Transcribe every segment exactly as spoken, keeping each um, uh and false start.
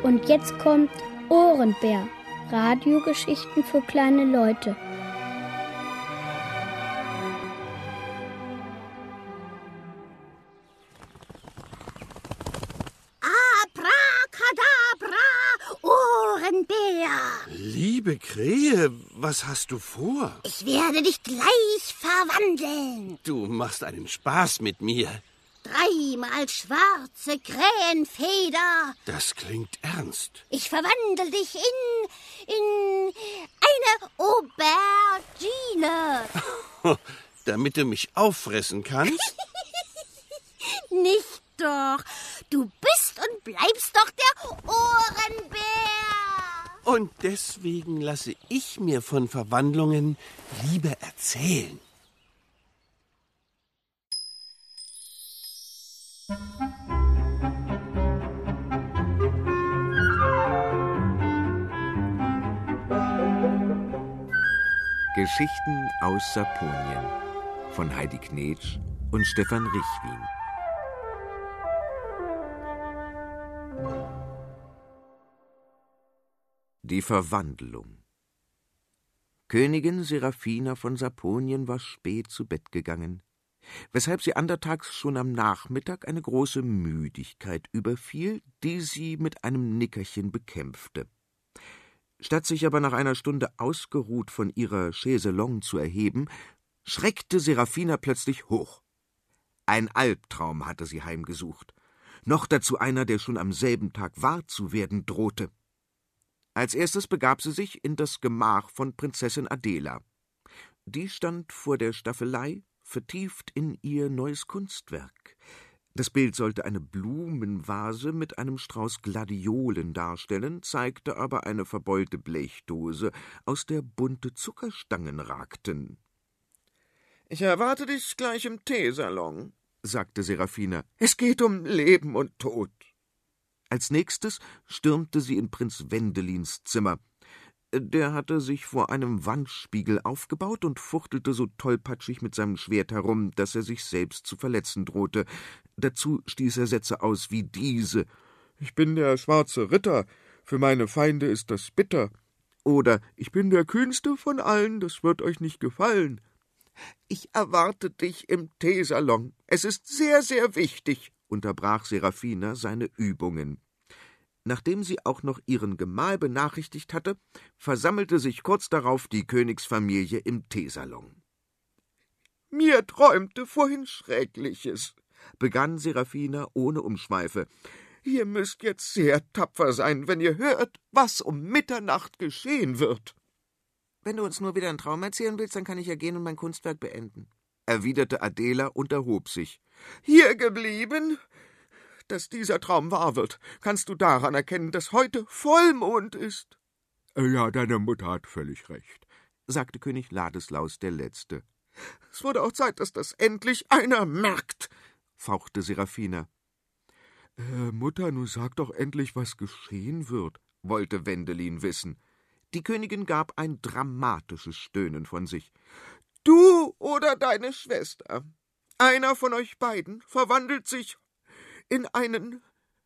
Und jetzt kommt Ohrenbär. Radiogeschichten für kleine Leute. Abracadabra, Ohrenbär. Liebe Krähe, was hast du vor? Ich werde dich gleich verwandeln. Du machst einen Spaß mit mir. Dreimal schwarze Krähenfeder. Das klingt ernst. Ich verwandle dich in, in eine Aubergine. Damit du mich auffressen kannst? Nicht doch. Du bist und bleibst doch der Ohrenbär. Und deswegen lasse ich mir von Verwandlungen lieber erzählen. Geschichten aus Saponien von Heidi Knetsch und Stefan Richwin. Die Verwandlung. Königin Seraphina von Saponien war spät zu Bett gegangen, weshalb sie andertags schon am Nachmittag eine große Müdigkeit überfiel, die sie mit einem Nickerchen bekämpfte. Statt sich aber nach einer Stunde ausgeruht von ihrer Chaiselongue zu erheben, schreckte Seraphina plötzlich hoch. Ein Albtraum hatte sie heimgesucht, noch dazu einer, der schon am selben Tag wahr zu werden drohte. Als erstes begab sie sich in das Gemach von Prinzessin Adela. Die stand vor der Staffelei, vertieft in ihr neues Kunstwerk. Das Bild sollte eine Blumenvase mit einem Strauß Gladiolen darstellen, zeigte aber eine verbeulte Blechdose, aus der bunte Zuckerstangen ragten. »Ich erwarte dich gleich im Teesalon«, sagte Seraphina. »Es geht um Leben und Tod.« Als nächstes stürmte sie in Prinz Wendelins Zimmer. Der hatte sich vor einem Wandspiegel aufgebaut und fuchtelte so tollpatschig mit seinem Schwert herum, dass er sich selbst zu verletzen drohte. Dazu stieß er Sätze aus wie diese: »Ich bin der schwarze Ritter, für meine Feinde ist das bitter.« Oder »Ich bin der kühnste von allen, das wird euch nicht gefallen.« »Ich erwarte dich im Teesalon. Es ist sehr, sehr wichtig«, unterbrach Seraphina seine Übungen. Nachdem sie auch noch ihren Gemahl benachrichtigt hatte, versammelte sich kurz darauf die Königsfamilie im Teesalon. »Mir träumte vorhin Schreckliches«, begann Seraphina ohne Umschweife. »Ihr müsst jetzt sehr tapfer sein, wenn ihr hört, was um Mitternacht geschehen wird.« »Wenn du uns nur wieder einen Traum erzählen willst, dann kann ich ja gehen und mein Kunstwerk beenden«, erwiderte Adela und erhob sich. »Hier geblieben? Dass dieser Traum wahr wird, kannst du daran erkennen, dass heute Vollmond ist.« »Ja, deine Mutter hat völlig recht«, sagte König Ladislaus der Letzte. »Es wurde auch Zeit, dass das endlich einer merkt«, fauchte Seraphina. Äh, »Mutter, nun sag doch endlich, was geschehen wird«, wollte Wendelin wissen. Die Königin gab ein dramatisches Stöhnen von sich. »Du oder deine Schwester, einer von euch beiden verwandelt sich in einen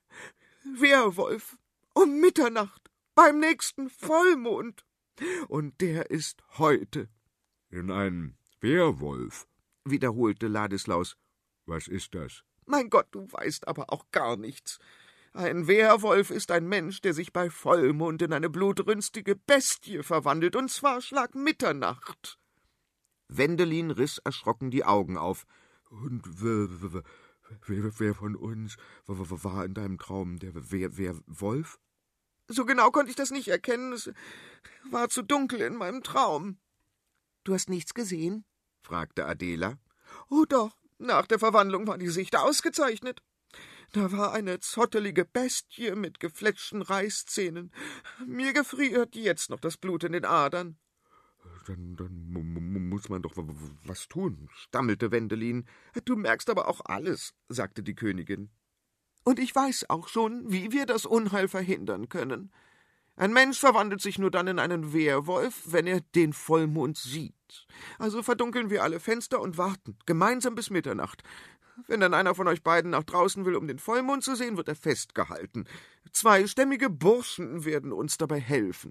Werwolf um Mitternacht beim nächsten Vollmond. Und der ist heute.« »In einen Werwolf«, wiederholte Ladislaus. »Was ist das?« »Mein Gott, du weißt aber auch gar nichts. Ein Werwolf ist ein Mensch, der sich bei Vollmond in eine blutrünstige Bestie verwandelt, und zwar Schlag Mitternacht.« Wendelin riss erschrocken die Augen auf. »Und wer, wer, wer, wer von uns war in deinem Traum der Wer, Werwolf?« »So genau konnte ich das nicht erkennen. Es war zu dunkel in meinem Traum.« »Du hast nichts gesehen?« fragte Adela. »Oh doch, nach der Verwandlung war die Sicht ausgezeichnet. Da war eine zottelige Bestie mit gefletschten Reißzähnen. Mir gefriert jetzt noch das Blut in den Adern.« »Dann, dann muss man doch was tun«, stammelte Wendelin. »Du merkst aber auch alles«, sagte die Königin. »Und ich weiß auch schon, wie wir das Unheil verhindern können. Ein Mensch verwandelt sich nur dann in einen Werwolf, wenn er den Vollmond sieht. Also verdunkeln wir alle Fenster und warten, gemeinsam bis Mitternacht. Wenn dann einer von euch beiden nach draußen will, um den Vollmond zu sehen, wird er festgehalten. Zwei stämmige Burschen werden uns dabei helfen.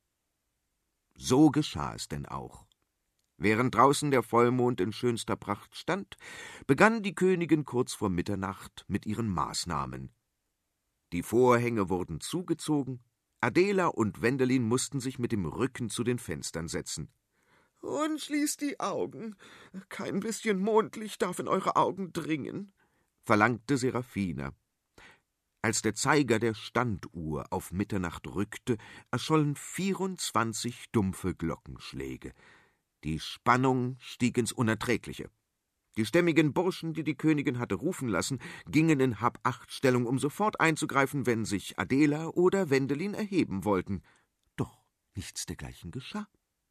So geschah es denn auch. Während draußen der Vollmond in schönster Pracht stand, begann die Königin kurz vor Mitternacht mit ihren Maßnahmen. Die Vorhänge wurden zugezogen, Adela und Wendelin mussten sich mit dem Rücken zu den Fenstern setzen. »Und schließt die Augen. Kein bisschen Mondlicht darf in eure Augen dringen«, verlangte Seraphina. Als der Zeiger der Standuhr auf Mitternacht rückte, erschollen vierundzwanzig dumpfe Glockenschläge. Die Spannung stieg ins Unerträgliche. Die stämmigen Burschen, die die Königin hatte rufen lassen, gingen in Hab-Acht-Stellung, um sofort einzugreifen, wenn sich Adela oder Wendelin erheben wollten. Doch nichts dergleichen geschah.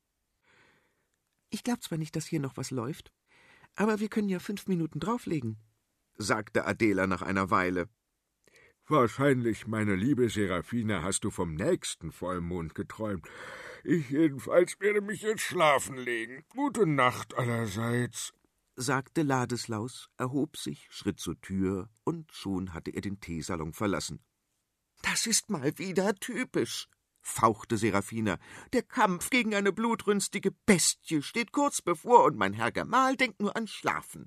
»Ich glaube zwar nicht, dass hier noch was läuft, aber wir können ja fünf Minuten drauflegen«, sagte Adela nach einer Weile. »Wahrscheinlich, meine liebe Seraphina, hast du vom nächsten Vollmond geträumt. Ich jedenfalls werde mich jetzt schlafen legen. Gute Nacht allerseits«, sagte Ladislaus, erhob sich, schritt zur Tür, und schon hatte er den Teesalon verlassen. »Das ist mal wieder typisch«, fauchte Seraphina. »Der Kampf gegen eine blutrünstige Bestie steht kurz bevor, und mein Herr Gemahl denkt nur an Schlafen.«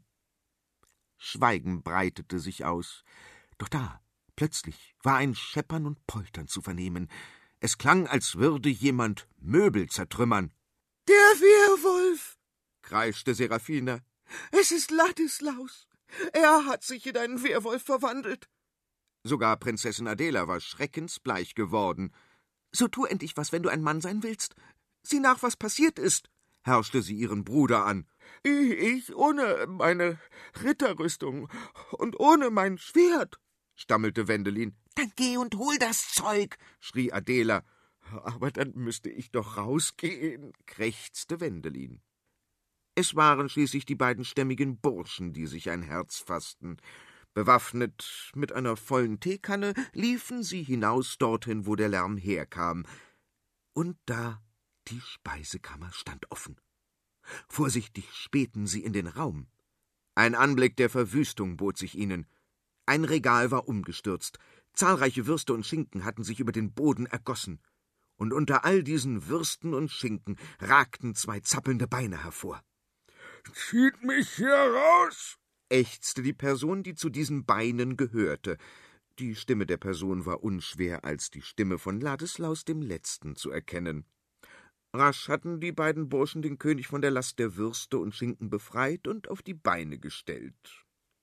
Schweigen breitete sich aus. Doch da, plötzlich, war ein Scheppern und Poltern zu vernehmen. Es klang, als würde jemand Möbel zertrümmern. »Der Werwolf«, kreischte Seraphina. »Es ist Ladislaus. Er hat sich in einen Werwolf verwandelt.« Sogar Prinzessin Adela war schreckensbleich geworden. »So tu endlich was, wenn du ein Mann sein willst. Sieh nach, was passiert ist«, herrschte sie ihren Bruder an. »Ich ohne meine Ritterrüstung und ohne mein Schwert«, stammelte Wendelin. »Dann geh und hol das Zeug«, schrie Adela. »Aber dann müsste ich doch rausgehen«, krächzte Wendelin. Es waren schließlich die beiden stämmigen Burschen, die sich ein Herz fassten. Bewaffnet mit einer vollen Teekanne liefen sie hinaus dorthin, wo der Lärm herkam. Und da die Speisekammer stand offen. Vorsichtig spähten sie in den Raum. Ein Anblick der Verwüstung bot sich ihnen. Ein Regal war umgestürzt, zahlreiche Würste und Schinken hatten sich über den Boden ergossen, und unter all diesen Würsten und Schinken ragten zwei zappelnde Beine hervor. »Zieht mich hier raus«, ächzte die Person, die zu diesen Beinen gehörte. Die Stimme der Person war unschwer als die Stimme von Ladislaus dem Letzten zu erkennen. Rasch hatten die beiden Burschen den König von der Last der Würste und Schinken befreit und auf die Beine gestellt.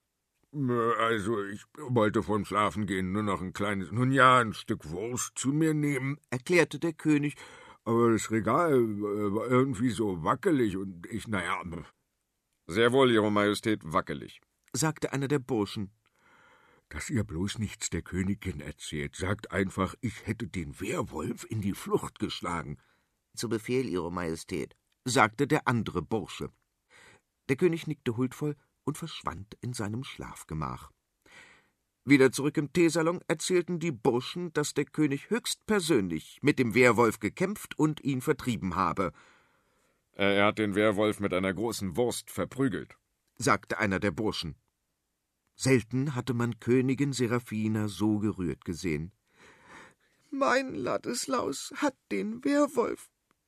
»Also, ich wollte vom Schlafengehen nur noch ein kleines, nun ja, ein Stück Wurst zu mir nehmen«, erklärte der König. »Aber das Regal war irgendwie so wackelig und ich, naja...« »Sehr wohl, Ihre Majestät, wackelig«, sagte einer der Burschen. »Dass ihr bloß nichts der Königin erzählt, sagt einfach, ich hätte den Werwolf in die Flucht geschlagen.« »Zu Befehl, Ihre Majestät«, sagte der andere Bursche. Der König nickte huldvoll und verschwand in seinem Schlafgemach. Wieder zurück im Teesalon erzählten die Burschen, dass der König höchstpersönlich mit dem Werwolf gekämpft und ihn vertrieben habe. »Er hat den Werwolf mit einer großen Wurst verprügelt«, sagte einer der Burschen. Selten hatte man Königin Seraphina so gerührt gesehen. »Mein Ladislaus hat den Werwolf.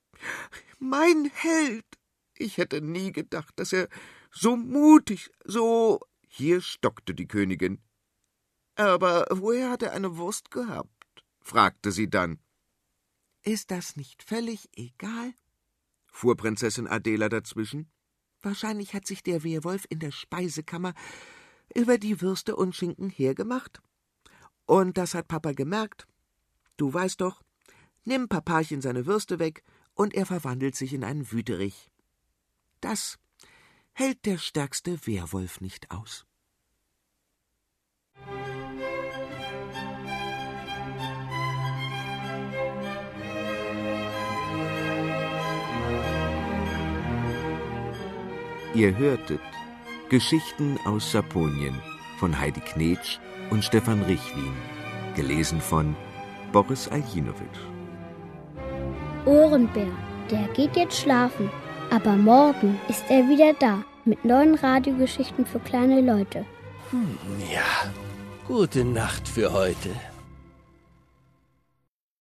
Mein Held. Ich hätte nie gedacht, dass er so mutig, so...« Hier stockte die Königin. »Aber woher hat er eine Wurst gehabt?« fragte sie dann. »Ist das nicht völlig egal?« fuhr Prinzessin Adela dazwischen. »Wahrscheinlich hat sich der Werwolf in der Speisekammer über die Würste und Schinken hergemacht. Und das hat Papa gemerkt. Du weißt doch, nimm Papachen seine Würste weg, und er verwandelt sich in einen Wüterich. Das hält der stärkste Werwolf nicht aus.« Ihr hörtet Geschichten aus Saponien von Heidi Knetsch und Stefan Richwin, gelesen von Boris Aljinowitsch. Ohrenbär, der geht jetzt schlafen, aber morgen ist er wieder da mit neuen Radiogeschichten für kleine Leute. Hm, ja, gute Nacht für heute.